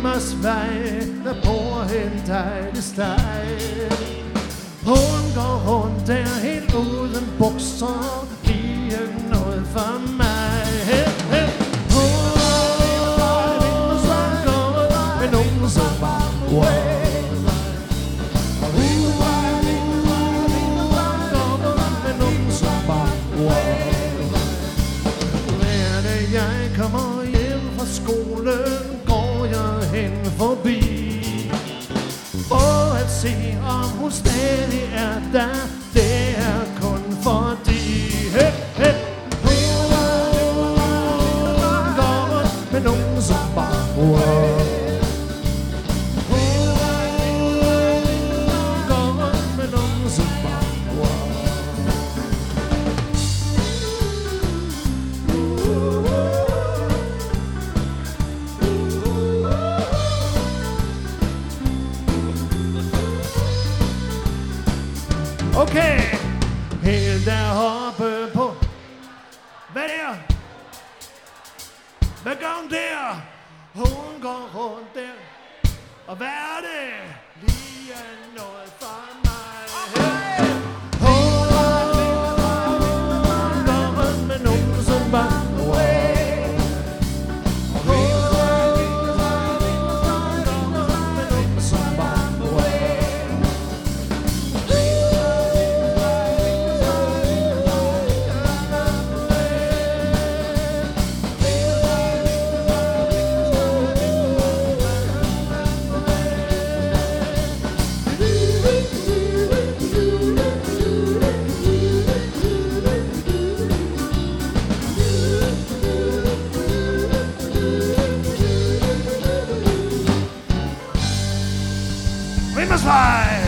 Vimmersvej, der bor en dejlig steg. Hun går rundt der helt uden bukser, lige noget for mig. Hun går med nogen som bare wow. Jeg kommer hjem fra skolen, går jeg hen forbi for at se, om hun stadig er der. Det er kun fordi hun går med nogen som bare wow. Hun går med nogen som bare wow. Okay, helt deroppe på. Hvad der? Hvad gør hun der? Hun går rundt der. Og hvad er det? Lige noget for mig. Okay. Hun går rundt med nogen som bare Vimmersvej.